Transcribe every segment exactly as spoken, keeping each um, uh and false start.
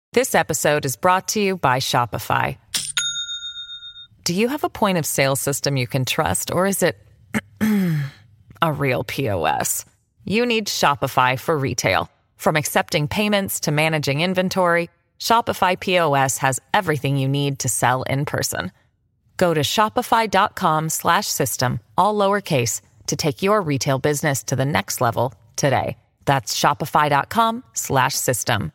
This episode is brought to you by Shopify. Do you have a point of sale system you can trust, or is it a real P O S? You need Shopify for retail. From accepting payments to managing inventory, Shopify P O S has everything you need to sell in person. Go to shopify.com slash system, all lowercase, to take your retail business to the next level today. That's shopify.com slash system.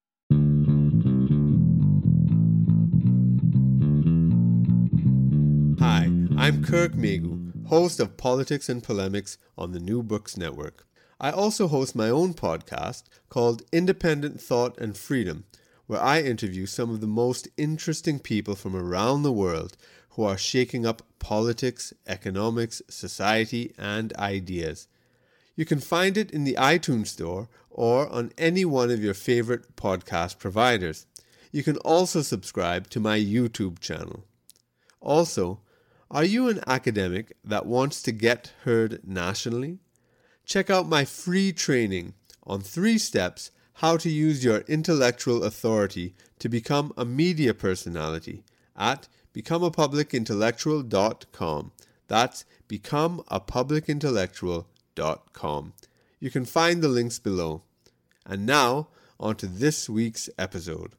Hi, I'm Kirk Megu, host of Politics and Polemics on the New Books Network. I also host my own podcast called Independent Thought and Freedom, where I interview some of the most interesting people from around the world who are shaking up politics, economics, society, and ideas. You can find it in the iTunes Store or on any one of your favorite podcast providers. You can also subscribe to my YouTube channel. Also, are you an academic that wants to get heard nationally? Check out my free training on three steps how to use your intellectual authority to become a media personality at become a public intellectual dot com. That's become a public intellectual dot com. You can find the links below. And now, on to this week's episode.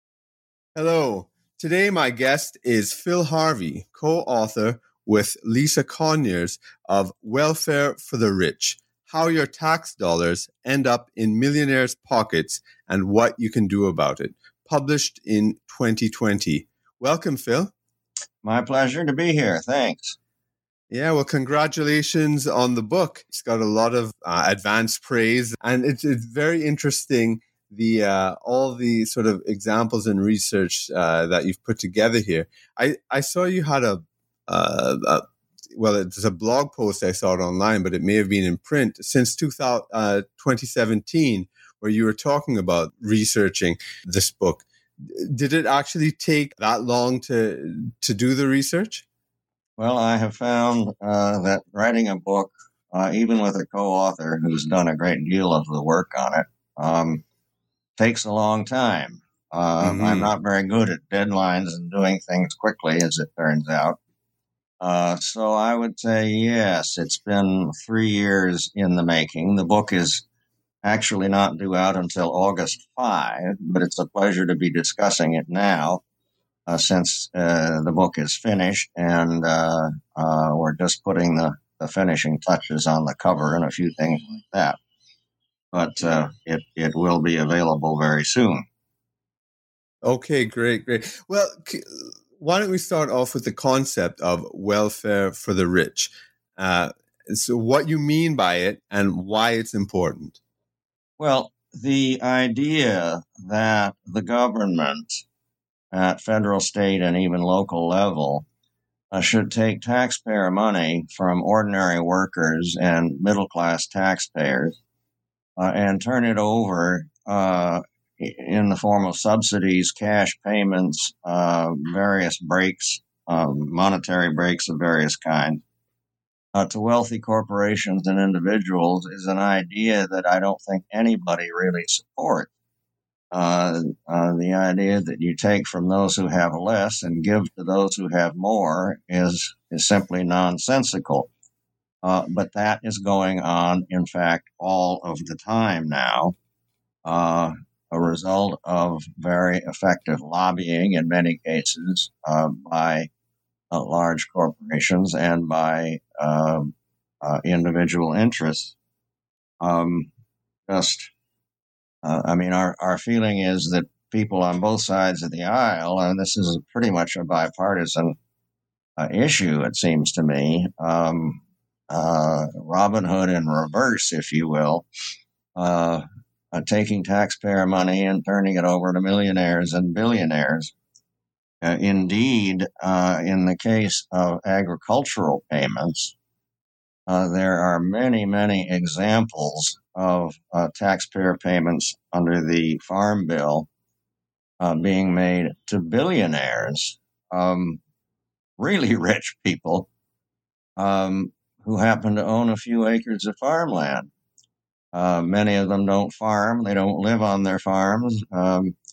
Hello. Today, my guest is Phil Harvey, co-author with Lisa Conyers of Welfare for the Rich, How Your Tax Dollars End Up in Millionaires' Pockets and What You Can Do About It, published in twenty twenty. Welcome, Phil. My pleasure to be here. Thanks. Yeah, well, congratulations on the book. It's got a lot of uh, advanced praise, and it's, it's very interesting. The uh, all the sort of examples and research uh, that you've put together here. I, I saw you had a, uh, a well, it's a blog post. I saw it online, but it may have been in print since two thousand, uh, twenty seventeen, where you were talking about researching this book. Did it actually take that long to to do the research? Well, I have found uh, that writing a book, uh, even with a co-author who's done a great deal of the work on it, um, takes a long time. Uh, mm-hmm. I'm not very good at deadlines and doing things quickly, as it turns out. Uh, so I would say, yes, it's been three years in the making. The book is actually not due out until August fifth, but it's a pleasure to be discussing it now, uh, since uh, the book is finished, and uh, uh, we're just putting the, the finishing touches on the cover and a few things like that. But uh, it, it will be available very soon. Okay, great, great. Well, why don't we start off with the concept of welfare for the rich? Uh, so what you mean by it and why it's important? Well, the idea that the government at federal, state, and even local level uh, should take taxpayer money from ordinary workers and middle-class taxpayers Uh, and turn it over uh, in the form of subsidies, cash payments, uh, various breaks, uh, monetary breaks of various kinds, uh, to wealthy corporations and individuals is an idea that I don't think anybody really supports. Uh, uh, the idea that you take from those who have less and give to those who have more is, is simply nonsensical. Uh, but that is going on, in fact, all of the time now, uh, a result of very effective lobbying in many cases uh, by uh, large corporations and by uh, uh, individual interests. Um, just, uh, I mean, our, our feeling is that people on both sides of the aisle, and this is pretty much a bipartisan uh, issue, it seems to me, um, Uh, Robin Hood in reverse, if you will, uh, uh, taking taxpayer money and turning it over to millionaires and billionaires. Uh, indeed, uh, in the case of agricultural payments, uh, there are many, many examples of uh, taxpayer payments under the Farm Bill uh, being made to billionaires, um, really rich people, um, who happen to own a few acres of farmland. Uh, many of them don't farm. They don't live on their farms. Um,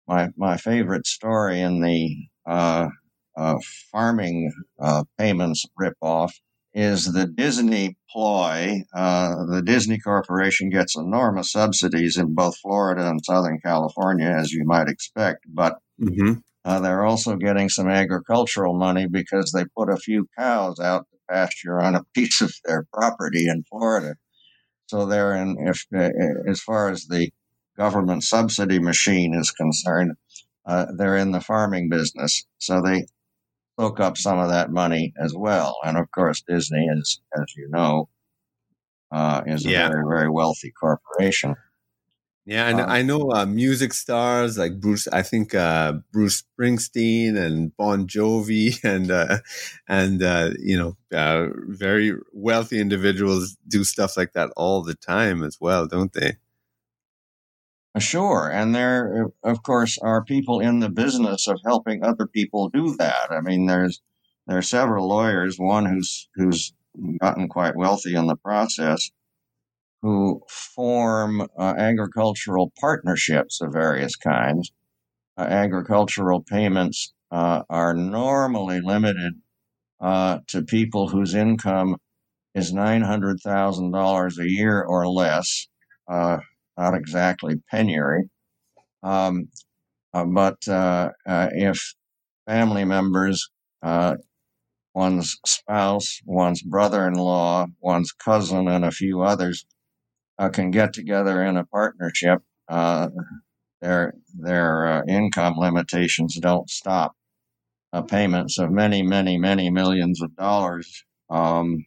my my favorite story in the uh, uh, farming uh, payments ripoff is the Disney ploy. Uh, the Disney Corporation gets enormous subsidies in both Florida and Southern California, as you might expect, but Mm-hmm. uh, they're also getting some agricultural money because they put a few cows out to pasture on a piece of their property in Florida. So they're in, if uh, as far as the government subsidy machine is concerned, uh, they're in the farming business. So they soak up some of that money as well. And of course, Disney is, as you know, uh, is a Yeah. very, very wealthy corporation. Yeah, and Um, I know uh, music stars like Bruce. I think uh, Bruce Springsteen and Bon Jovi, and uh, and uh, you know, uh, very wealthy individuals do stuff like that all the time as well, don't they? Sure. And there, of course, are people in the business of helping other people do that. I mean, there's there are several lawyers, one who's who's gotten quite wealthy in the process, who form uh, agricultural partnerships of various kinds. Uh, agricultural payments uh, are normally limited uh, to people whose income is nine hundred thousand dollars a year or less, uh, not exactly penury. Um, uh, but uh, uh, if family members, uh, one's spouse, one's brother-in-law, one's cousin, and a few others uh, can get together in a partnership, uh, their their uh, income limitations don't stop uh, payments of many, many, many millions of dollars um,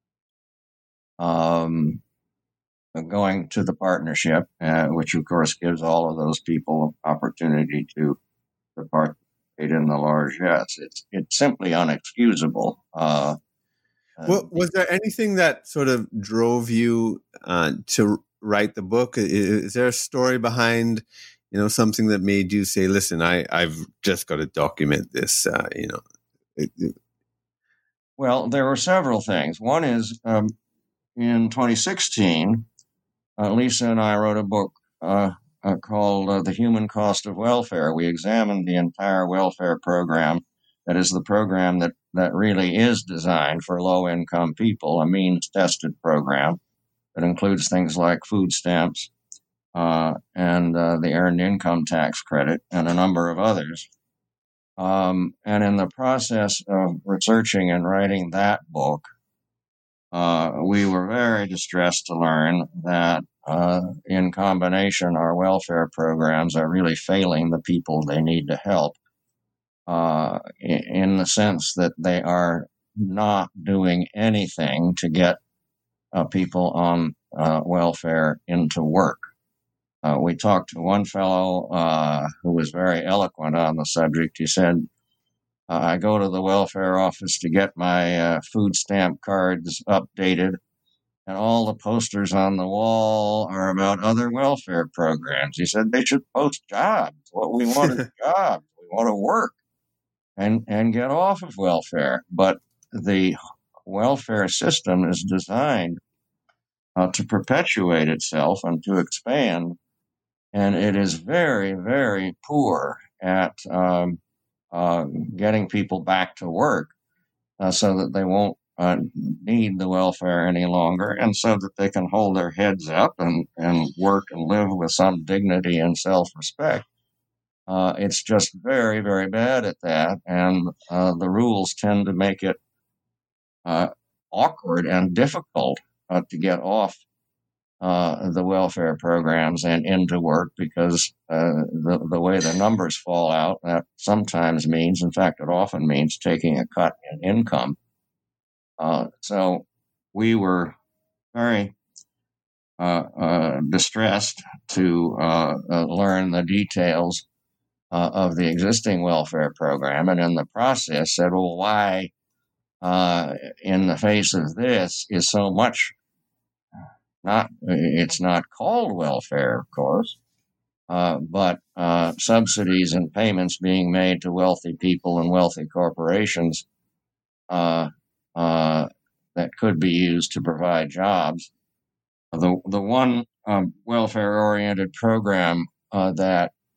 um, going to the partnership, uh, which of course gives all of those people opportunity to, to participate in the largesse. It's it's simply unexcusable. Uh, Well, was there anything that sort of drove you uh, to write the book? Is, is there a story behind, you know, something that made you say, "Listen, I I've just got to document this"? Uh, you know. It, it, well, there were several things. One is um, in twenty sixteen, uh, Lisa and I wrote a book uh, uh, called uh, "The Human Cost of Welfare." We examined the entire welfare program. That is the program that, that really is designed for low-income people, a means-tested program that includes things like food stamps uh, and uh, the earned income tax credit and a number of others. Um, and in the process of researching and writing that book, uh, we were very distressed to learn that uh, in combination, our welfare programs are really failing the people they need to help. Uh, in the sense that they are not doing anything to get uh, people on uh, welfare into work. Uh, we talked to one fellow uh, who was very eloquent on the subject. He said, uh, I go to the welfare office to get my uh, food stamp cards updated, and all the posters on the wall are about other welfare programs. He said they should post jobs. What we want is jobs. We want to work. And, and get off of welfare. But the welfare system is designed uh, to perpetuate itself and to expand. And it is very, very poor at um, uh, getting people back to work uh, so that they won't uh, need the welfare any longer and so that they can hold their heads up and, and work and live with some dignity and self-respect. Uh, it's just very, very bad at that, and uh, the rules tend to make it uh, awkward and difficult uh, to get off uh, the welfare programs and into work because uh, the, the way the numbers fall out, that sometimes means, in fact, it often means taking a cut in income. Uh, so we were very uh, uh, distressed to uh, uh, learn the details Uh, of the existing welfare program, and in the process said, well, why, uh, in the face of this, is so much not, it's not called welfare, of course, uh, but uh, subsidies and payments being made to wealthy people and wealthy corporations uh, uh, that could be used to provide jobs. The, the one um, welfare-oriented program uh, that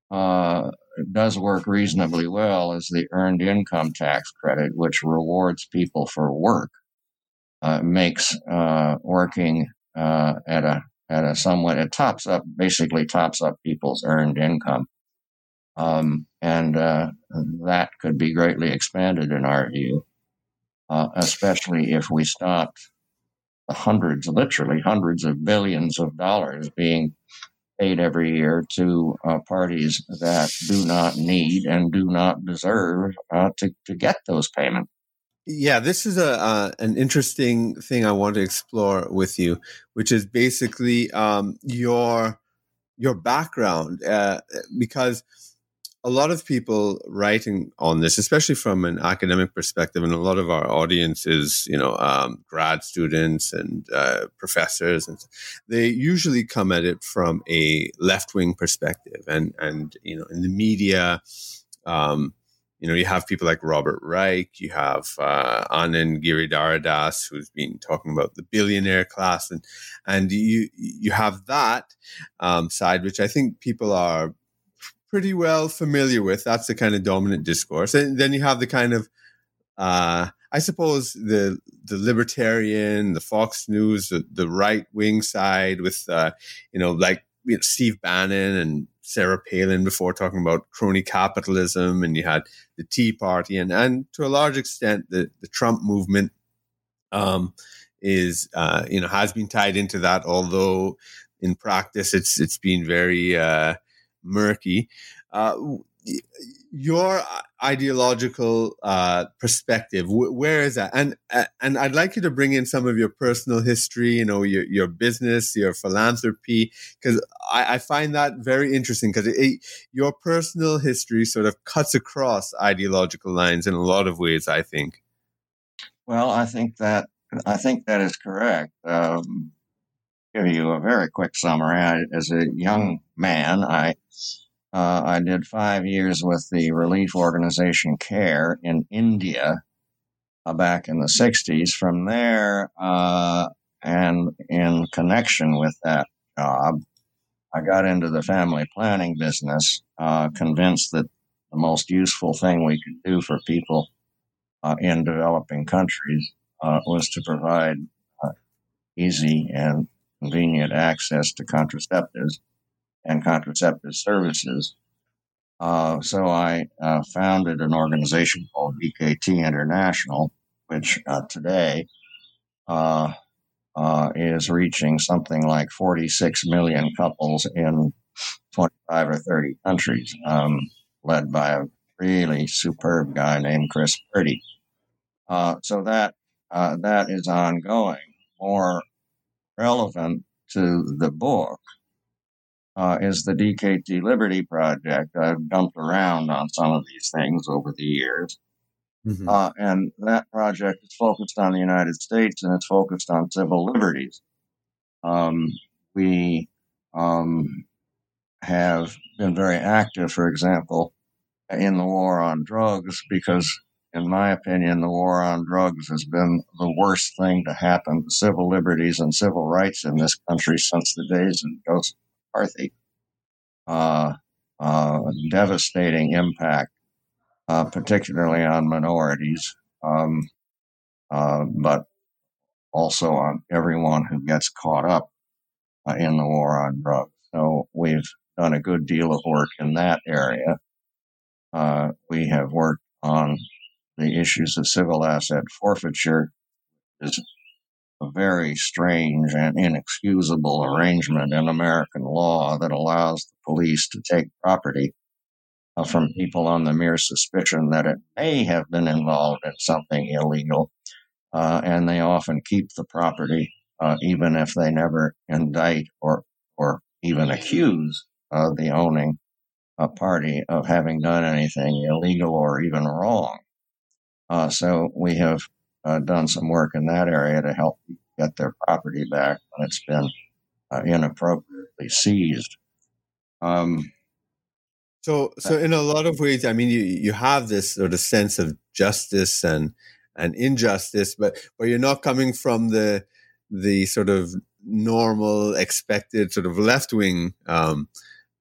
uh, does work reasonably well is the earned income tax credit, which rewards people for work, uh, makes uh, working uh, at a at a somewhat it tops up basically tops up people's earned income, um, and uh, that could be greatly expanded in our view, uh, especially if we stopped the hundreds, literally hundreds of billions of dollars being paid every year to uh, parties that do not need and do not deserve uh, to, to get those payments. Yeah, this is a uh, an interesting thing I want to explore with you, which is basically um, your your background, uh, because a lot of people writing on this, especially from an academic perspective, and a lot of our audience is, you know, um, grad students and uh, professors, and they usually come at it from a left-wing perspective, and and you know, in the media, um, you know, you have people like Robert Reich, you have uh, Anand Giridharadas, who's been talking about the billionaire class, and and you you have that um, side, which I think people are pretty well familiar with. That's the kind of dominant discourse. And then you have the kind of, uh, I suppose, the the libertarian, the Fox News, the, the right wing side with, uh, you know, like you know, Steve Bannon and Sarah Palin before talking about crony capitalism. And you had the Tea Party and, and to a large extent, the, the Trump movement um, is, uh, you know, has been tied into that, although in practice it's it's been very uh, murky. Uh, your ideological uh, perspective, wh- where is that? And uh, and I'd like you to bring in some of your personal history, you know, your your business, your philanthropy, because I, I find that very interesting. Because your personal history sort of cuts across ideological lines in a lot of ways, I think. Well, I think that I think that is correct. Um, give you a very quick summary. I, as a young man, I uh, I did five years with the relief organization CARE in India uh, back in the sixties. From there, uh, and in connection with that job, I got into the family planning business, uh, convinced that the most useful thing we could do for people uh, in developing countries uh, was to provide uh, easy and convenient access to contraceptives and contraceptive services. Uh, so I uh, founded an organization called D K T International, which uh, today uh, uh, is reaching something like forty-six million couples in twenty-five or thirty countries, um, led by a really superb guy named Chris Purdy. Uh, so that uh, that is ongoing. More relevant to the book uh, is the D K T Liberty Project. I've jumped around on some of these things over the years. Mm-hmm. Uh, and that project is focused on the United States, and it's focused on civil liberties. Um, we um, have been very active, for example, in the war on drugs, because in my opinion, the war on drugs has been the worst thing to happen to civil liberties and civil rights in this country since the days of Joseph McCarthy. Uh, uh, devastating impact, uh, particularly on minorities, um, uh, but also on everyone who gets caught up uh, in the war on drugs. So we've done a good deal of work in that area. Uh, we have worked on the issues of civil asset forfeiture, is a very strange and inexcusable arrangement in American law that allows the police to take property uh, from people on the mere suspicion that it may have been involved in something illegal, uh, and they often keep the property uh, even if they never indict or or even accuse uh, the owning uh, party of having done anything illegal or even wrong. Uh, so we have uh, done some work in that area to help people get their property back when it's been uh, inappropriately seized. Um, so, so in a lot of ways, I mean, you you have this sort of sense of justice and and injustice, but but you're not coming from the the sort of normal, expected sort of left wing um,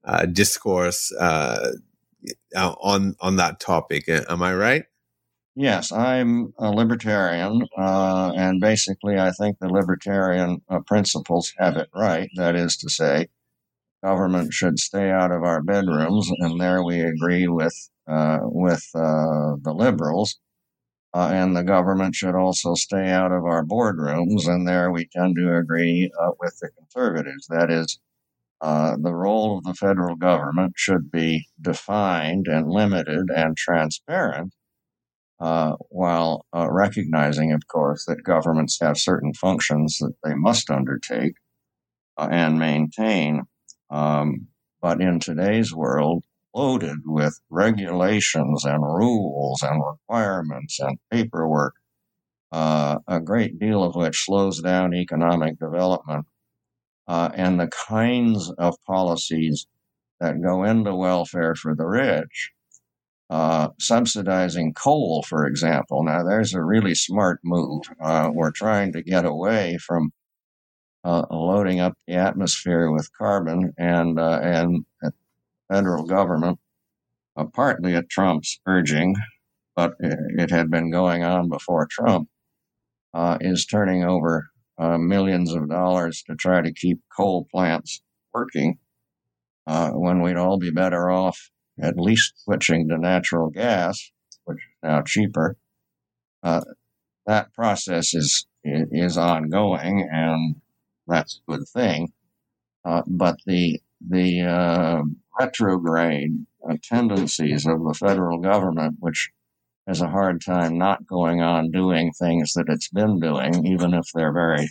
uh, discourse uh, on on that topic. Am I right? Yes, I'm a libertarian, uh, and basically I think the libertarian uh, principles have it right. That is to say, government should stay out of our bedrooms, and there we agree with uh, with uh, the liberals. Uh, and the government should also stay out of our boardrooms, and there we tend to agree uh, with the conservatives. That is, uh, the role of the federal government should be defined and limited and transparent, uh, while uh, recognizing, of course, that governments have certain functions that they must undertake uh, and maintain. Um, but in today's world, loaded with regulations and rules and requirements and paperwork, uh, a great deal of which slows down economic development, uh, and the kinds of policies that go into welfare for the rich. Uh, subsidizing coal, for example. Now, there's a really smart move. Uh, we're trying to get away from uh, loading up the atmosphere with carbon, and uh, and the federal government, uh, partly at Trump's urging, but it, it had been going on before Trump, uh, is turning over uh, millions of dollars to try to keep coal plants working, uh, when we'd all be better off at least switching to natural gas, which is now cheaper. Uh, that process is is ongoing, and that's a good thing. Uh, but the the uh, retrograde uh, tendencies of the federal government, which has a hard time not going on doing things that it's been doing, even if they're very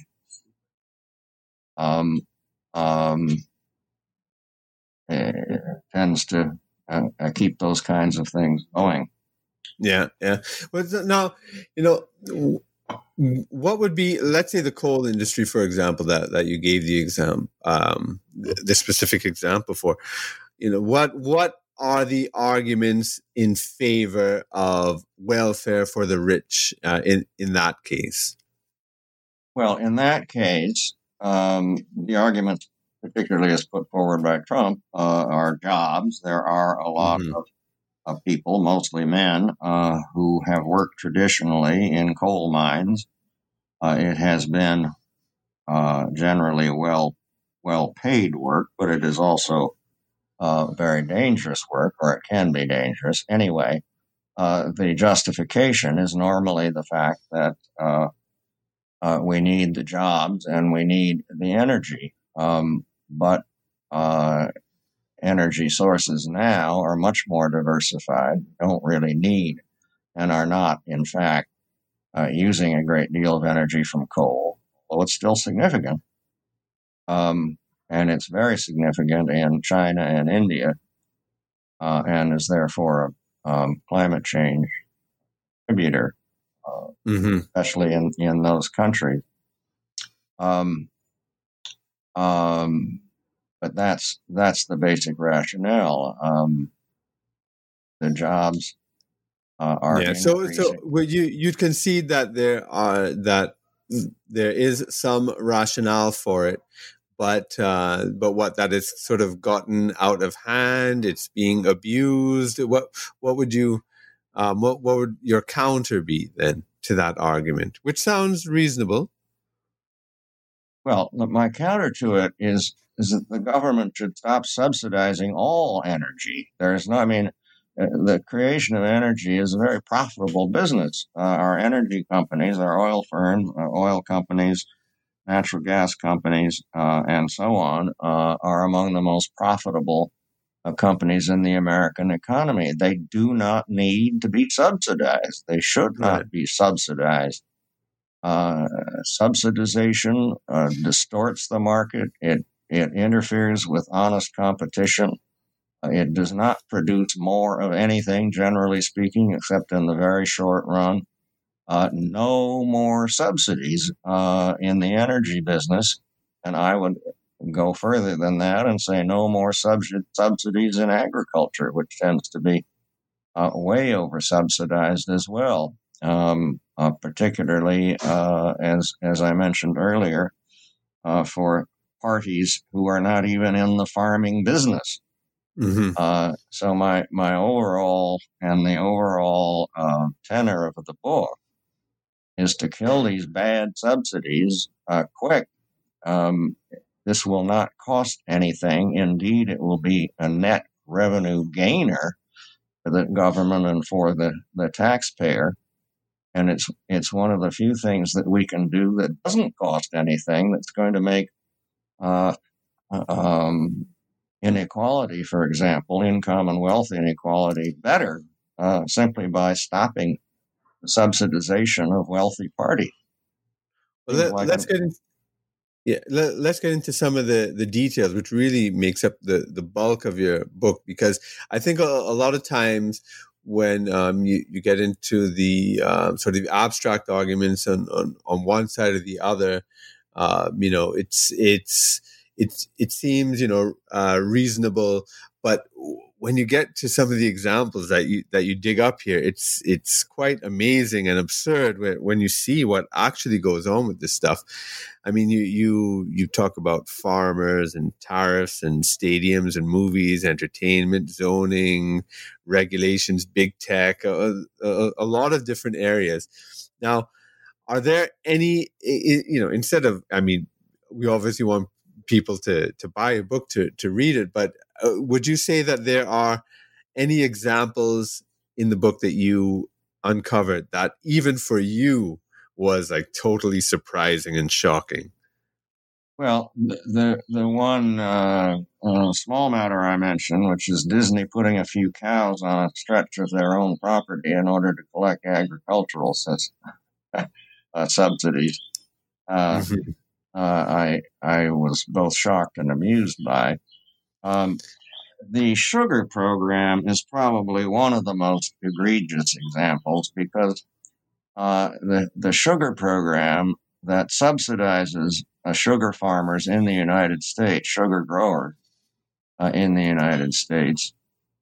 um, um, uh, tends to Uh, uh, keep those kinds of things going. Yeah, yeah. But now, you know, what would be, let's say, the coal industry, for example, that, that you gave the exam, um, the, the specific example for. You know, what what are the arguments in favor of welfare for the rich uh, in in that case? Well, in that case, um, the argument, particularly as put forward by Trump, uh, are jobs. There are a lot mm-hmm. of, of people, mostly men, uh, who have worked traditionally in coal mines. Uh, it has been uh, generally well well paid work, but it is also uh, very dangerous work, or it can be dangerous. Anyway, uh, the justification is normally the fact that uh, uh, we need the jobs and we need the energy. Um, But uh, energy sources now are much more diversified, don't really need, and are not, in fact, uh, using a great deal of energy from coal, although it's still significant. Um, and it's very significant in China and India, uh, and is therefore a um, climate change contributor, uh, mm-hmm. especially in, in those countries. Um, um, But that's that's the basic rationale. Um, the jobs uh, are yeah. So so would you you'd concede that there are that there is some rationale for it, but uh, but what that is sort of gotten out of hand. It's being abused. What what would you um, what what would your counter be then to that argument, which sounds reasonable? Well, my counter to it is. is that the government should stop subsidizing all energy. There's no, I mean, the creation of energy is a very profitable business. Uh, our energy companies, our oil firms, uh, oil companies, natural gas companies, uh, and so on, uh, are among the most profitable uh, companies in the American economy. They do not need to be subsidized. They should not right. be subsidized. Uh, subsidization uh, distorts the market. It It interferes with honest competition. It does not produce more of anything, generally speaking, except in the very short run. Uh, no more subsidies uh, in the energy business. And I would go further than that and say no more sub- subsidies in agriculture, which tends to be uh, way over subsidized as well, um, uh, particularly, uh, as, as I mentioned earlier, uh, for parties who are not even in the farming business. Mm-hmm. Uh, so my my overall and the overall uh, tenor of the book is to kill these bad subsidies uh, quick. Um, this will not cost anything. Indeed, it will be a net revenue gainer for the government and for the, the taxpayer. And it's it's one of the few things that we can do that doesn't cost anything, that's going to make uh, um, inequality, for example, income and wealth inequality better, uh, simply by stopping the subsidization of wealthy parties. Well, let, like let's an, get into, yeah, let, let's get into some of the, the details, which really makes up the, the bulk of your book, because I think a, a lot of times when um, you, you get into the um, sort of abstract arguments on, on, on one side or the other, uh, you know, it's it's it's it seems you know uh, reasonable, but when you get to some of the examples that you that you dig up here, it's it's quite amazing and absurd when, when you see what actually goes on with this stuff. I mean, you you you talk about farmers and tariffs and stadiums and movies, entertainment, zoning, regulations, big tech, a, a, a lot of different areas. Now, are there any, you know, instead of, I mean, we obviously want people to to buy a book to to read it, but uh, would you say that there are any examples in the book that you uncovered that even for you was like totally surprising and shocking? Well, the the, the one uh, uh, small matter I mentioned, which is Disney putting a few cows on a stretch of their own property in order to collect agricultural uh, subsidies. Uh, mm-hmm. uh, I I was both shocked and amused by. Um, the sugar program is probably one of the most egregious examples, because uh, the the sugar program that subsidizes uh, sugar farmers in the United States, sugar growers uh, in the United States,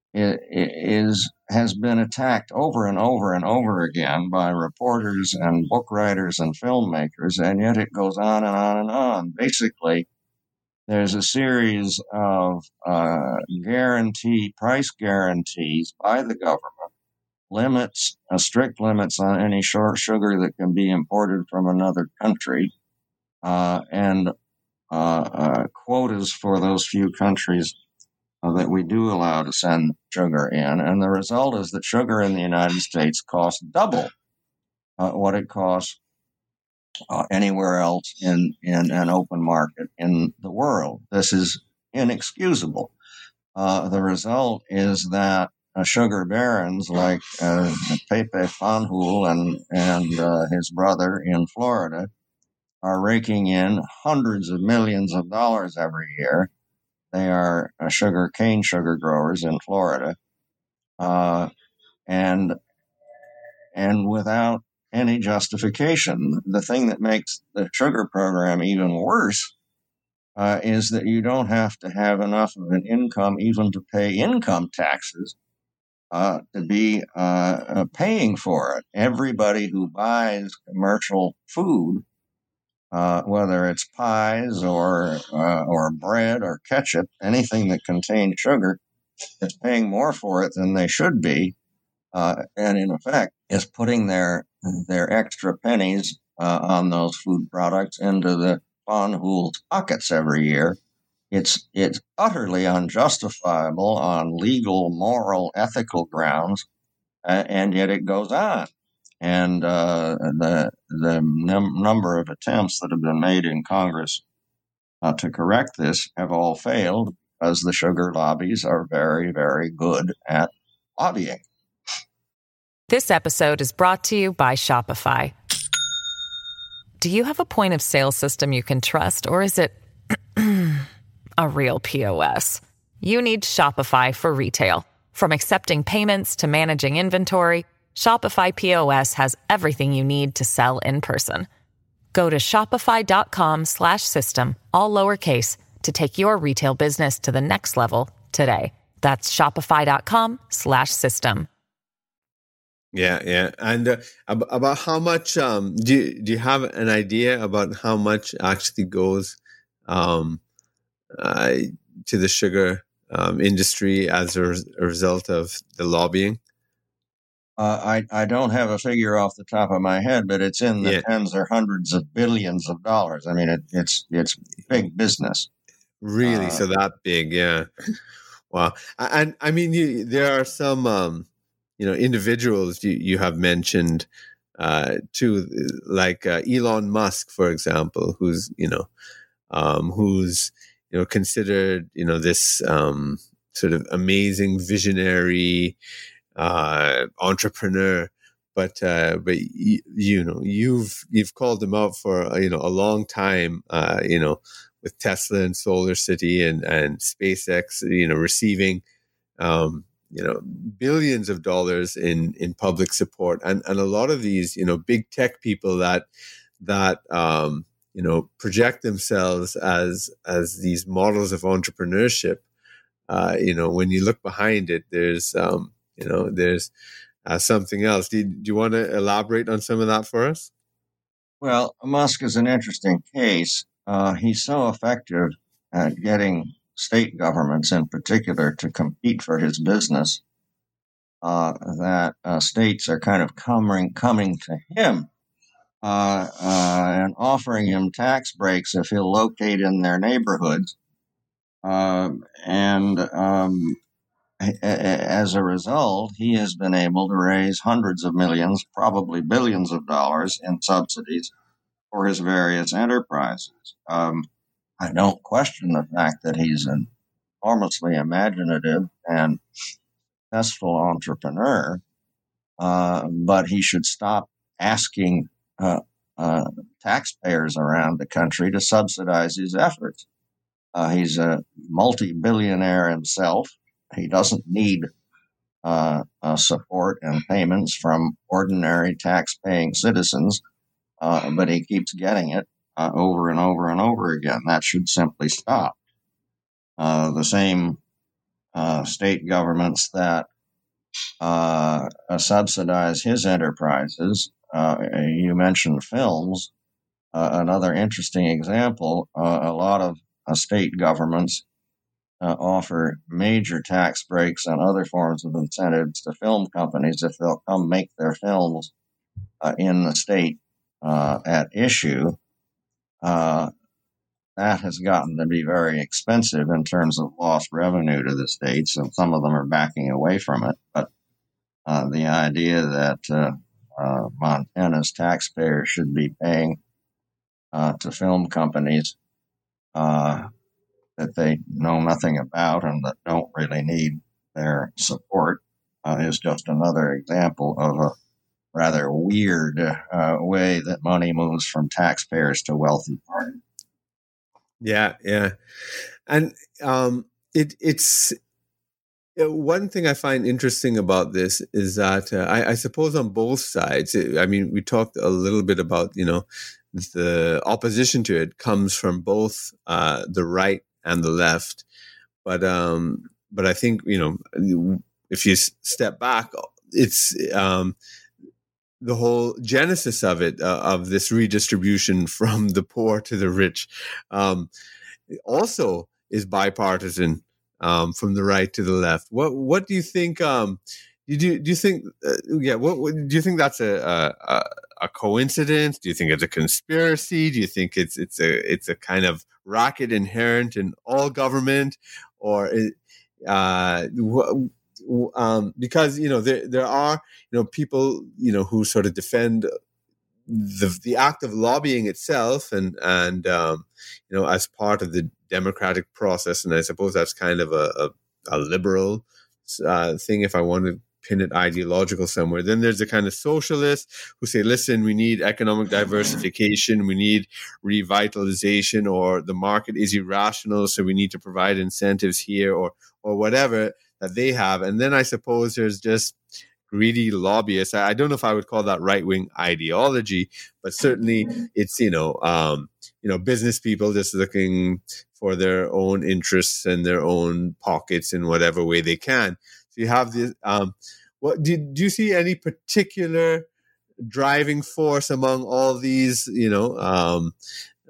is has been attacked over and over and over again by reporters and book writers and filmmakers, and yet it goes on and on and on. Basically, there's a series of uh, guarantee price guarantees by the government, limits, uh, strict limits on any short sugar that can be imported from another country, uh, and uh, uh, quotas for those few countries uh, that we do allow to send sugar in. And the result is that sugar in the United States costs double uh, what it costs uh, anywhere else in, in an open market in the world. This is inexcusable. Uh, the result is that uh, sugar barons like uh, Pepe Fanjul and, and uh, his brother in Florida are raking in hundreds of millions of dollars every year. They are uh, sugar cane sugar growers in Florida, uh, and and without any justification. The thing that makes the sugar program even worse uh, is that you don't have to have enough of an income even to pay income taxes uh, to be uh, uh, paying for it. Everybody who buys commercial food, Uh, whether it's pies or uh, or bread or ketchup, anything that contains sugar, is paying more for it than they should be, uh, and in effect is putting their their extra pennies uh, on those food products into the Fanjul's pockets every year. It's it's utterly unjustifiable on legal, moral, ethical grounds, uh, and yet it goes on. And uh, the the num- number of attempts that have been made in Congress uh, to correct this have all failed, because the sugar lobbies are very, very good at lobbying. This episode is brought to you by Shopify. Do you have a point of sale system you can trust, or is it a real P O S? You need Shopify for retail. From accepting payments to managing inventory, Shopify P O S has everything you need to sell in person. Go to shopify.com slash system, all lowercase, to take your retail business to the next level today. That's shopify.com slash system. Yeah, yeah. And uh, ab- about how much, um, do you, do you have an idea about how much actually goes um, uh, to the sugar um, industry as a, res- a result of the lobbying? Uh, I, I don't have a figure off the top of my head, but it's in the Yeah, tens or hundreds of billions of dollars. I mean, it, it's it's big business. really. Uh, So that big, yeah. Wow. A- And I mean, you, there are some, um, you know, individuals you, you have mentioned uh, too, like uh, Elon Musk, for example, who's, you know, um, who's, you know, considered, you know, this um, sort of amazing visionary uh, entrepreneur. But uh, but y- you know, you've you've called him out for uh, you know a long time. Uh, you know, with Tesla and Solar City and and SpaceX, you know, receiving um, you know billions of dollars in in public support, and and a lot of these you know big tech people that that um, you know project themselves as as these models of entrepreneurship. Uh, you know, when you look behind it, there's um, you know there's uh, something else. Do you, do you want to elaborate on some of that for us? well, Musk is an interesting case. Uh, he's so effective at getting state governments, in particular, to compete for his business uh, that uh, states are kind of coming coming to him uh, uh, and offering him tax breaks if he'll locate in their neighborhoods. Um, and um, as a result, he has been able to raise hundreds of millions, probably billions of dollars in subsidies for his various enterprises. Um, I don't question the fact that he's an enormously imaginative and successful entrepreneur, uh, but he should stop asking uh, uh, taxpayers around the country to subsidize his efforts. Uh, he's a multi-billionaire himself. He doesn't need uh, uh, support and payments from ordinary tax-paying citizens, uh, but he keeps getting it uh, over and over and over again. That should simply stop. Uh, the same uh, state governments that uh, subsidize his enterprises. Uh, you mentioned films. Uh, another interesting example, uh, a lot of uh, state governments uh, offer major tax breaks and other forms of incentives to film companies if they'll come make their films uh, in the state uh, at issue. Uh, that has gotten to be very expensive in terms of lost revenue to the states, and some of them are backing away from it. But uh, the idea that uh, uh, Montana's taxpayers should be paying uh, to film companies uh, that they know nothing about and that don't really need their support uh, is just another example of a rather weird uh, way that money moves from taxpayers to wealthy parties. Yeah, yeah, and um, it it's one thing I find interesting about this is that uh, I, I suppose on both sides. I mean, we talked a little bit about you know the opposition to it comes from both uh, the right and the left, but um, but I think you know if you step back, it's um, the whole genesis of it uh, of this redistribution from the poor to the rich um, also is bipartisan um, from the right to the left. What what do you think? Um, do you do you think? Uh, yeah, what, what do you think that's a, a a coincidence? Do you think it's a conspiracy? Do you think it's it's a it's a kind of racket inherent in all government, or uh, um, because you know there there are you know people you know who sort of defend the the act of lobbying itself and and um, you know as part of the democratic process, and I suppose that's kind of a a, a liberal uh, thing if I want to pin it ideological somewhere. Then there's the kind of socialists who say, listen, we need economic diversification, we need revitalization, or the market is irrational, so we need to provide incentives here, or or whatever that they have. And then I suppose there's just greedy lobbyists. I don't know if I would call that right-wing ideology, but certainly it's, you know, um, you know, business people just looking for their own interests and their own pockets in whatever way they can. So you have this. Um, what do, do you see any particular driving force among all these, you know, um,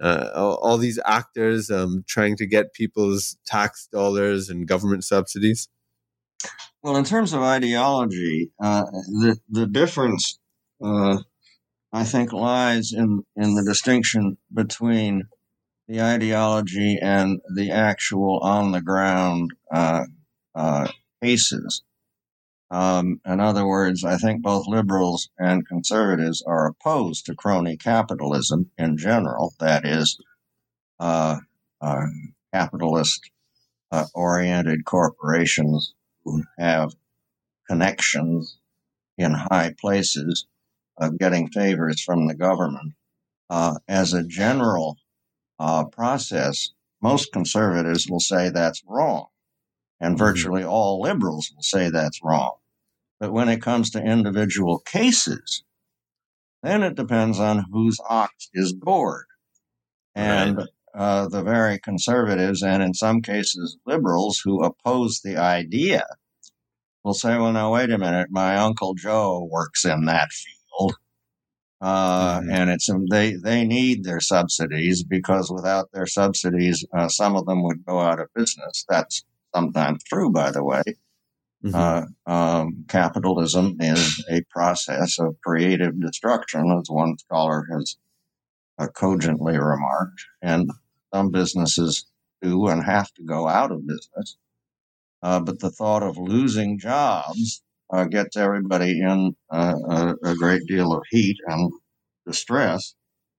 uh, all, all these actors um, trying to get people's tax dollars and government subsidies? Well, in terms of ideology, uh, the the difference, uh, I think, lies in, in the distinction between the ideology and the actual on-the-ground uh, uh, cases. Um, in other words, I think both liberals and conservatives are opposed to crony capitalism in general, that is, uh, uh, capitalist-oriented uh, corporations who have connections in high places of getting favors from the government. Uh, as a general uh, process, most conservatives will say that's wrong, and virtually mm-hmm. all liberals will say that's wrong. But when it comes to individual cases, then it depends on whose ox is gored. And right. uh, the very conservatives, and in some cases liberals, who oppose the idea will say, well, now, wait a minute, my Uncle Joe works in that field. Uh, mm-hmm. And it's they, they need their subsidies, because without their subsidies, uh, some of them would go out of business. That's sometimes true, by the way. Mm-hmm. Uh, um, capitalism is a process of creative destruction, as one scholar has uh, cogently remarked, and some businesses do and have to go out of business. Uh, but the thought of losing jobs uh, gets everybody in uh, a, a great deal of heat and distress.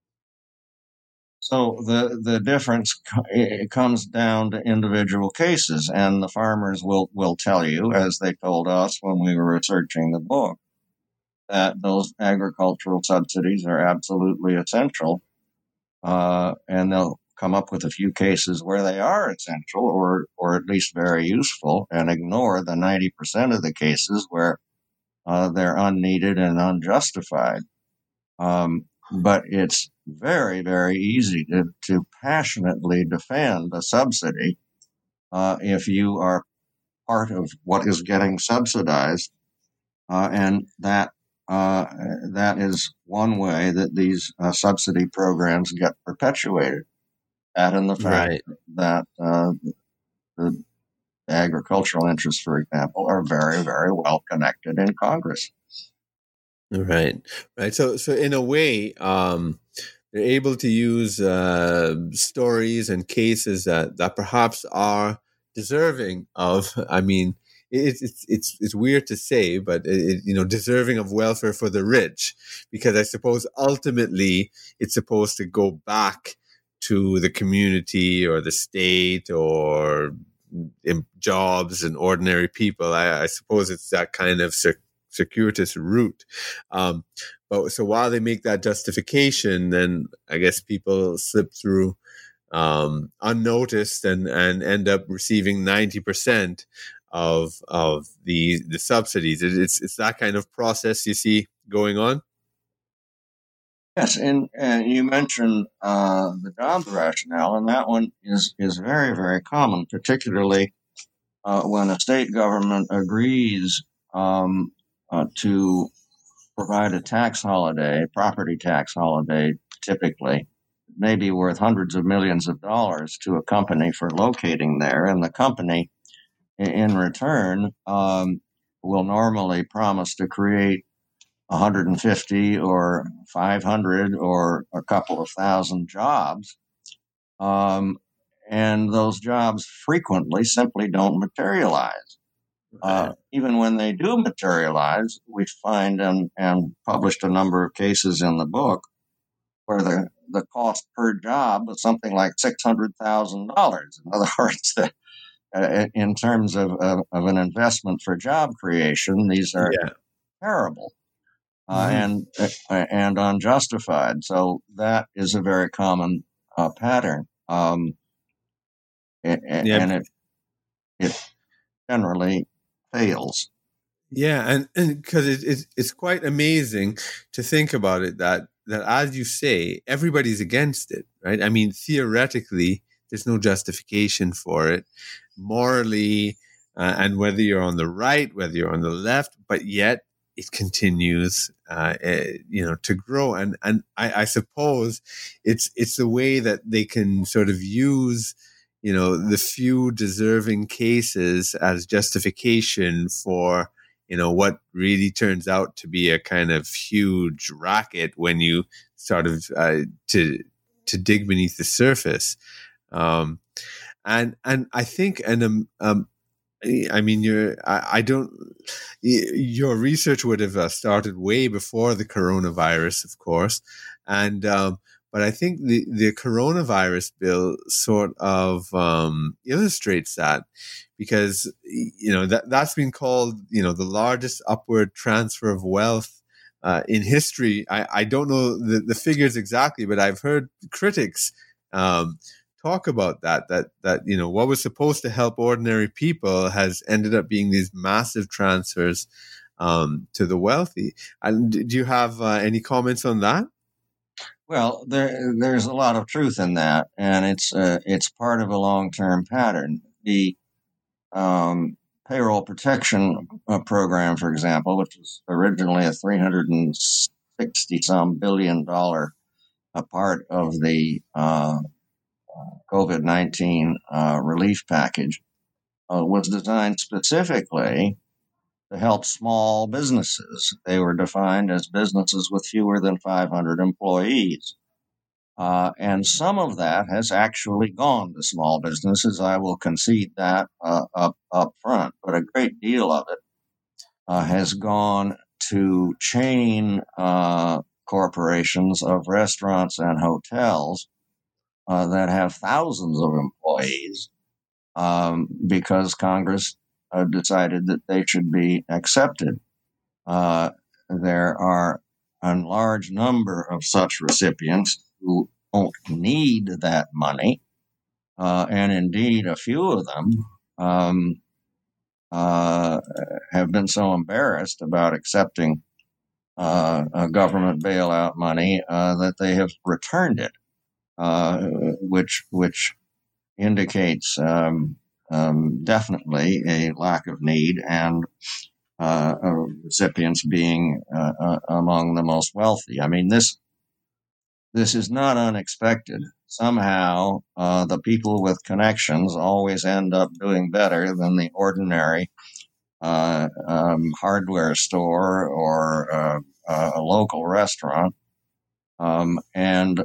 So the, the difference it comes down to individual cases, and the farmers will, will tell you, as they told us when we were researching the book, that those agricultural subsidies are absolutely essential, uh, and they'll come up with a few cases where they are essential or or at least very useful, and ignore the ninety percent of the cases where uh, they're unneeded and unjustified. Um, but it's very, very easy to, to passionately defend a subsidy uh, if you are part of what is getting subsidized. Uh, and that uh, that is one way that these uh, subsidy programs get perpetuated. That and the fact right. that uh, the agricultural interests, for example, are very, very well connected in Congress. Right, right. So, so in a way, um, they're able to use uh, stories and cases that, that perhaps are deserving of. I mean, it's it's it's it's weird to say, but it, you know, deserving of welfare for the rich, because I suppose ultimately it's supposed to go back to the community or the state or in jobs and ordinary people. I, I suppose it's that kind of cir- circuitous route. Um, but so while they make that justification, then I guess people slip through um, unnoticed and, and end up receiving ninety percent of of the the subsidies. It's it's that kind of process you see going on. Yes, and, and you mentioned uh, the jobs rationale, and that one is, is very, very common, particularly uh, when a state government agrees um, uh, to provide a tax holiday, property tax holiday, typically, may be worth hundreds of millions of dollars to a company for locating there, and the company, in return, um, will normally promise to create one hundred fifty or five hundred or a couple of thousand jobs. Um, and those jobs frequently simply don't materialize. Uh, even when they do materialize, we find and, and published a number of cases in the book where the, the cost per job was something like six hundred thousand dollars. In other words, the, uh, in terms of, of, of an investment for job creation, these are yeah. terrible. Uh, mm-hmm. and uh, and unjustified. So that is a very common uh, pattern, um, it, yep. and it it generally fails. Yeah, and and because it, it, it's quite amazing to think about it that that as you say, everybody's against it, right? I mean, theoretically, there's no justification for it, morally, uh, and whether you're on the right, whether you're on the left, but yet it continues, uh, uh, you know, to grow. And and I, I suppose it's it's the way that they can sort of use, you know, the few deserving cases as justification for, you know, what really turns out to be a kind of huge racket when you sort of uh, to to dig beneath the surface. Um, and and I think and um, um I mean, you're, I, I don't, your research would have uh, started way before the coronavirus, of course. And, um, but I think the, the coronavirus bill sort of um, illustrates that, because, you know, that, that's been called, you know, the largest upward transfer of wealth uh, in history. I, I don't know the, the figures exactly, but I've heard critics um, talk about that, that, that, you know, what was supposed to help ordinary people has ended up being these massive transfers um, to the wealthy. And do you have uh, any comments on that? Well, there, there's a lot of truth in that, and it's uh, it's part of a long-term pattern. The um, payroll protection uh, program, for example, which was originally a three hundred sixty some billion dollar a part of the uh, COVID nineteen uh, relief package, uh, was designed specifically to help small businesses. They were defined as businesses with fewer than five hundred employees. Uh, and some of that has actually gone to small businesses. I will concede that uh, up, up front. But a great deal of it uh, has gone to chain uh, corporations of restaurants and hotels uh, that have thousands of employees, um, because Congress uh, decided that they should be accepted. Uh, there are a large number of such recipients who don't need that money, uh, and indeed a few of them um, uh, have been so embarrassed about accepting uh, a government bailout money uh, that they have returned it, uh, which which indicates um, um, definitely a lack of need, and uh, uh, recipients being uh, uh, among the most wealthy. I mean, this this is not unexpected. Somehow, uh, the people with connections always end up doing better than the ordinary uh, um, hardware store or uh, uh, a local restaurant, um, and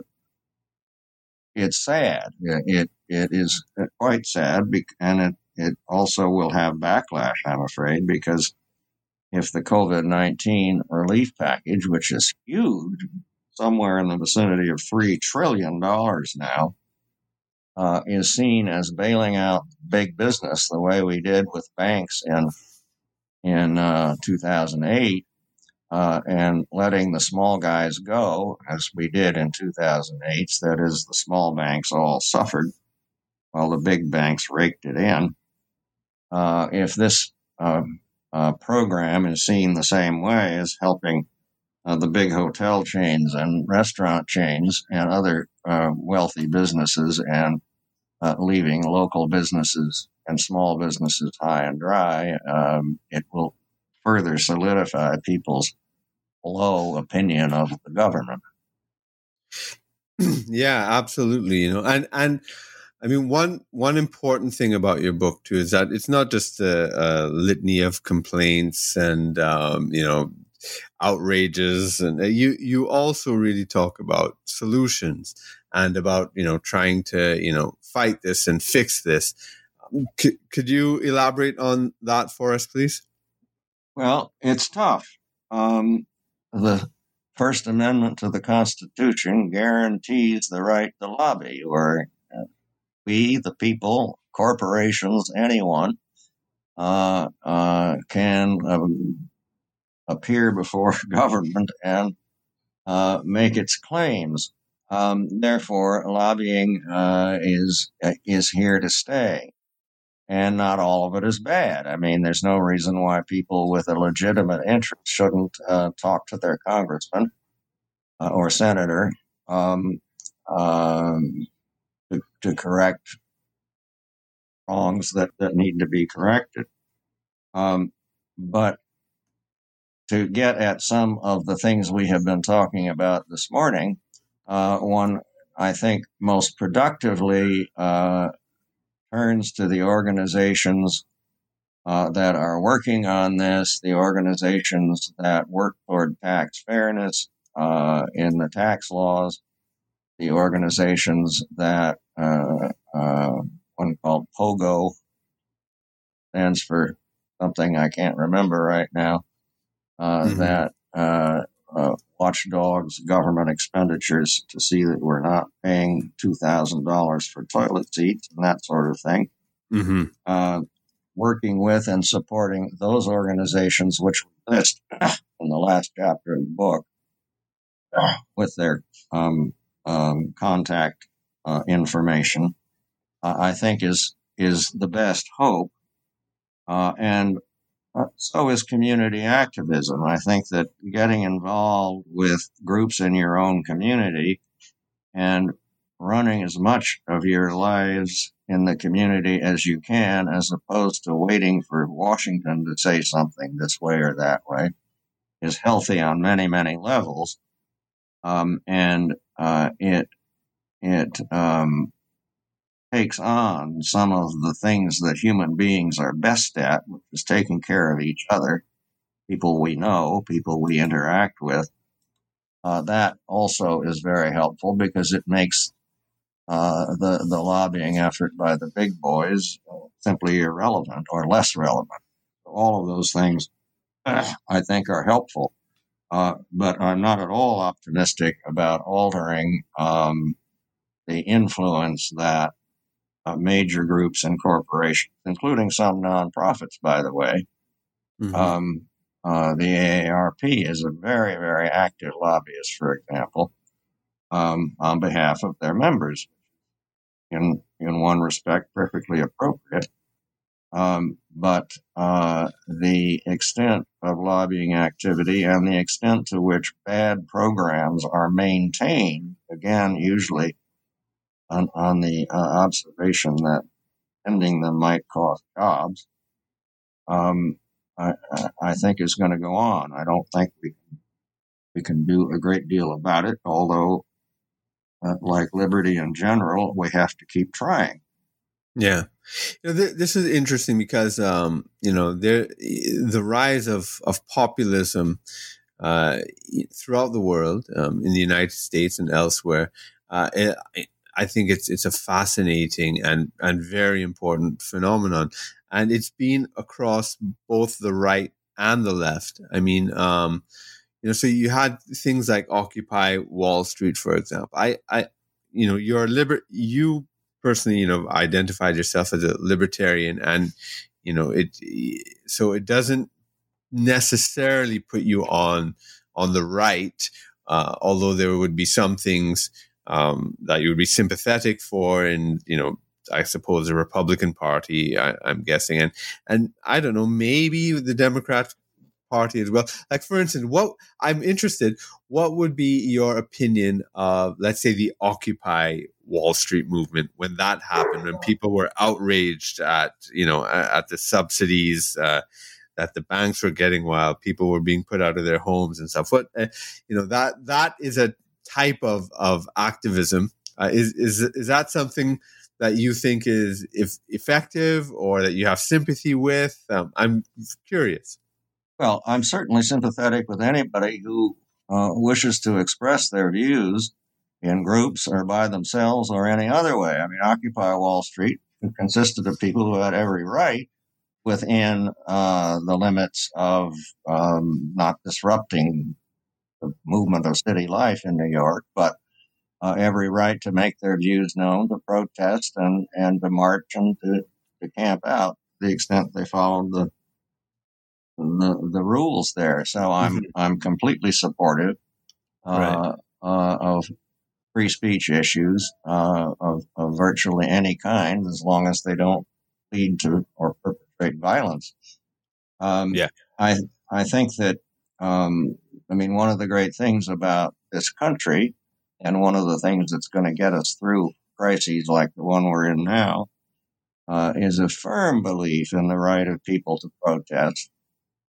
it's sad. It it is quite sad, and it it also will have backlash, I'm afraid, because if the COVID nineteen relief package, which is huge, somewhere in the vicinity of three trillion dollars now, uh, is seen as bailing out big business the way we did with banks in in uh, two thousand eight, uh, and letting the small guys go, as we did in two thousand eight. That is, the small banks all suffered while the big banks raked it in. Uh, if this uh, uh, program is seen the same way as helping uh, the big hotel chains and restaurant chains and other uh, wealthy businesses, and uh, leaving local businesses and small businesses high and dry, um, it will further solidify people's low opinion of the government. Yeah, absolutely. You know, and and I mean, one one important thing about your book too is that it's not just a, a litany of complaints and um, you know, outrages, and you you also really talk about solutions and about, you know, trying to, you know, fight this and fix this. Could, could you elaborate on that for us, please? Well, it's tough. Um, the First Amendment to the Constitution guarantees the right to lobby, or uh, we, the people, corporations, anyone, uh, uh, can uh, appear before government and uh, make its claims. Um, therefore, lobbying uh, is is here to stay, and not all of it is bad. I mean, there's no reason why people with a legitimate interest shouldn't uh, talk to their congressman uh, or senator um, um, to, to correct wrongs that, that need to be corrected. Um, but to get at some of the things we have been talking about this morning, uh, one, I think, most productively uh, turns to the organizations uh, that are working on this, the organizations that work toward tax fairness uh, in the tax laws, the organizations that uh, uh, one called POGO stands for something I can't remember right now, uh, mm-hmm. that uh, uh, watchdogs government expenditures to see that we're not paying two thousand dollars for toilet seats and that sort of thing. Mm-hmm. Uh, working with and supporting those organizations, which we list in the last chapter of the book, with their um, um, contact uh, information, uh, I think is is the best hope. Uh, and uh, so is community activism. I think that getting involved with groups in your own community and running as much of your lives in the community as you can, as opposed to waiting for Washington to say something this way or that way, is healthy on many, many levels. Um, and uh, it it um, takes on some of the things that human beings are best at, which is taking care of each other, people we know, people we interact with. Uh, that also is very helpful because it makes uh, the, the lobbying effort by the big boys uh, simply irrelevant or less relevant. All of those things, uh, I think, are helpful. Uh, but I'm not at all optimistic about altering um, the influence that uh, major groups and corporations, including some nonprofits, by the way, mm-hmm. um, uh, the A A R P is a very, very active lobbyist, for example, um, on behalf of their members. In in one respect, perfectly appropriate. Um, but uh, the extent of lobbying activity and the extent to which bad programs are maintained, again, usually on, on the uh, observation that ending them might cost jobs, um, I, I think is going to go on. I don't think we can, we can do a great deal about it, although, uh, like liberty in general, we have to keep trying. Yeah. You know, th- this is interesting because, um, you know, there, the rise of, of populism uh, throughout the world, um, in the United States and elsewhere, uh, it, I think it's it's a fascinating and, and very important phenomenon. And it's been across both the right and the left. I mean, um, you know, so you had things like Occupy Wall Street, for example. I, I you know, you're liber- you personally, you know, identified yourself as a libertarian, and, you know, it, so it doesn't necessarily put you on, on the right, uh, although there would be some things, um, that you would be sympathetic for, and, you know, I suppose the Republican Party, I, I'm guessing, and, and I don't know, maybe the Democrat Party as well. Like, for instance, what I'm interested, what would be your opinion of, let's say, the Occupy Wall Street movement when that happened, when people were outraged at, you know, at the subsidies uh, that the banks were getting while people were being put out of their homes and stuff. What, uh, you know, that that is a type of of activism. Uh, is is is that something that you think is if effective or that you have sympathy with? Um, I'm curious. Well, I'm certainly sympathetic with anybody who uh, wishes to express their views in groups or by themselves or any other way. I mean, Occupy Wall Street consisted of people who had every right within uh, the limits of um, not disrupting the movement of city life in New York, but uh, every right to make their views known, to protest and, and to march and to, to camp out to the extent they followed the the, the rules there. So I'm mm-hmm. I'm completely supportive uh, right. uh, of free speech issues uh, of, of virtually any kind, as long as they don't lead to or perpetrate violence. Um, yeah, I I think that um, I mean one of the great things about this country, and one of the things that's going to get us through crises like the one we're in now, uh, is a firm belief in the right of people to protest.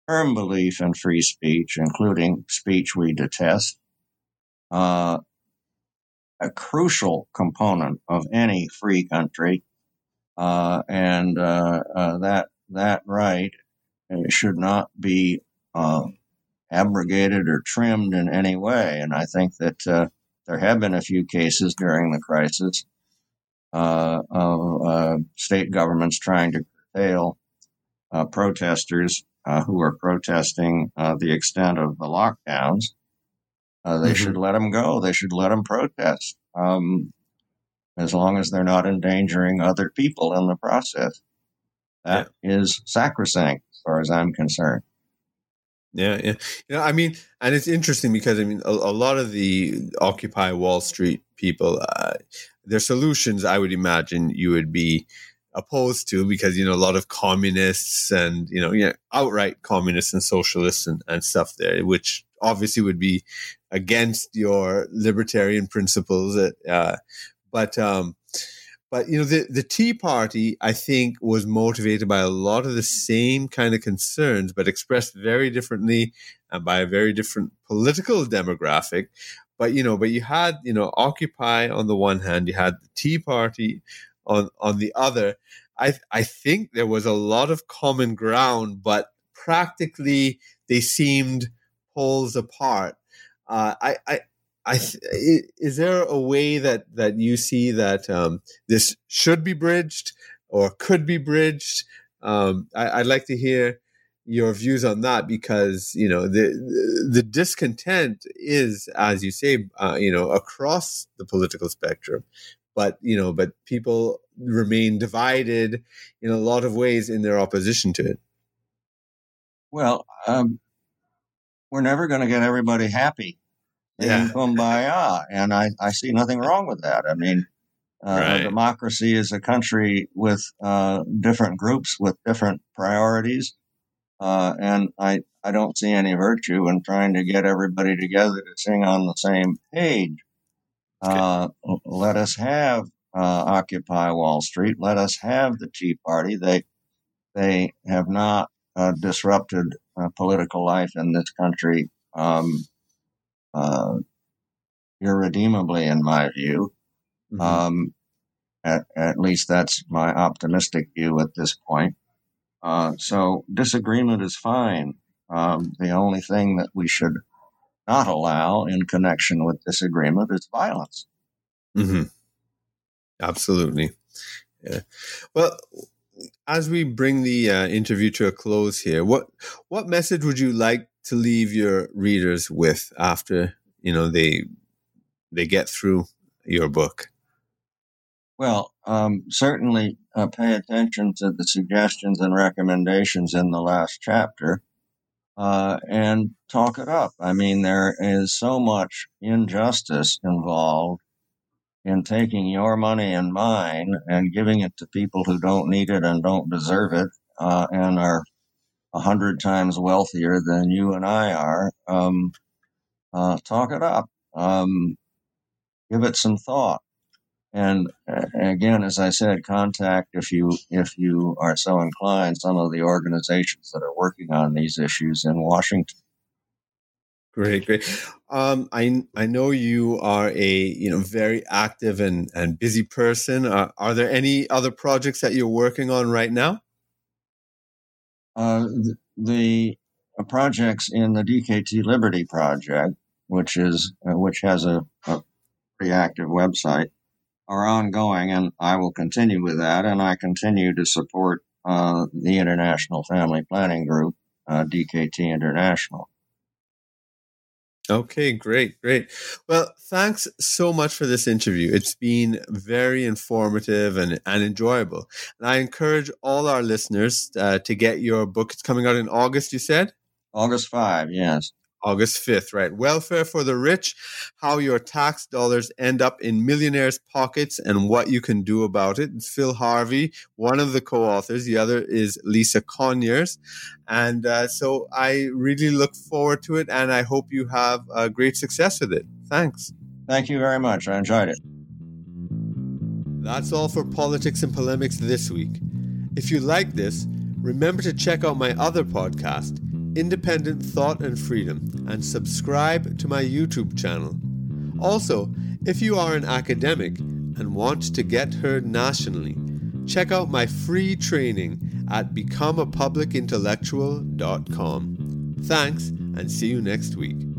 firm belief in free speech, including speech we detest. Uh, a crucial component of any free country, uh, and uh, uh, that that right should not be uh, abrogated or trimmed in any way. And I think that uh, there have been a few cases during the crisis uh, of uh, state governments trying to curtail uh, protesters uh, who are protesting uh, the extent of the lockdowns. Uh, they mm-hmm. should let them go. They should let them protest, um, as long as they're not endangering other people in the process. That yeah. is sacrosanct, as far as I'm concerned. Yeah, yeah. You know, I mean, and it's interesting because, I mean, a, a lot of the Occupy Wall Street people, uh, their solutions, I would imagine you would be opposed to, because, you know, a lot of communists and, you know, you know outright communists and socialists and, and stuff there, which obviously would be against your libertarian principles. Uh, but, um, but, you know, the, the Tea Party, I think, was motivated by a lot of the same kind of concerns, but expressed very differently and by a very different political demographic. But, you know, but you had, you know, Occupy on the one hand, you had the Tea Party on, on the other. I, I think there was a lot of common ground, but practically they seemed poles apart. Uh, I, I, I, is there a way that, that you see that um, this should be bridged or could be bridged? Um, I, I'd like to hear your views on that, because, you know, the the discontent is, as you say, uh, you know, across the political spectrum, but, you know, but people remain divided in a lot of ways in their opposition to it. Well, um, we're never going to get everybody happy. Yeah. Kumbaya, and I, I see nothing wrong with that. I mean, uh, right. a democracy is a country with uh, different groups with different priorities, uh, and I, I don't see any virtue in trying to get everybody together to sing on the same page. Uh, let us have uh, Occupy Wall Street. Let us have the Tea Party. They they have not uh, disrupted uh, political life in this country Um, Uh, irredeemably, in my view. Mm-hmm. Um, at, at least that's my optimistic view at this point. Uh, so disagreement is fine. Um, the only thing that we should not allow in connection with disagreement is violence. Mm-hmm. Absolutely. Yeah. Well, as we bring the uh, interview to a close here, what what message would you like to leave your readers with after, you know, they they get through your book? Well, um, certainly uh, pay attention to the suggestions and recommendations in the last chapter uh, and talk it up. I mean, there is so much injustice involved in taking your money and mine and giving it to people who don't need it and don't deserve it uh, and are a hundred times wealthier than you and I are. Um, uh, talk it up. Um, give it some thought. And uh, again, as I said, contact, if you if you are so inclined, some of the organizations that are working on these issues in Washington. Great, great. Um, I I know you are a you know very active and, and busy person. Uh, are there any other projects that you're working on right now? Uh, the, the uh, projects in the D K T Liberty Project, which is uh, which has a, a pretty active website, are ongoing, and I will continue with that. And I continue to support uh, the International Family Planning Group, uh, D K T International. Okay, great, great. Well, thanks so much for this interview. It's been very informative and, and enjoyable. And I encourage all our listeners uh, to get your book. It's coming out in August, you said? August fifth, yes. August fifth, right. Welfare for the Rich, How Your Tax Dollars End Up in Millionaires' Pockets and What You Can Do About It. It's Phil Harvey, one of the co-authors. The other is Lisa Conyers. And uh, so I really look forward to it, and I hope you have uh, great success with it. Thanks. Thank you very much. I enjoyed it. That's all for Politics and Polemics this week. If you like this, remember to check out my other podcast, Independent Thought and Freedom and subscribe to my YouTube channel. Also, if you are an academic and want to get heard nationally, check out my free training at become a public intellectual dot com. Thanks, and see you next week.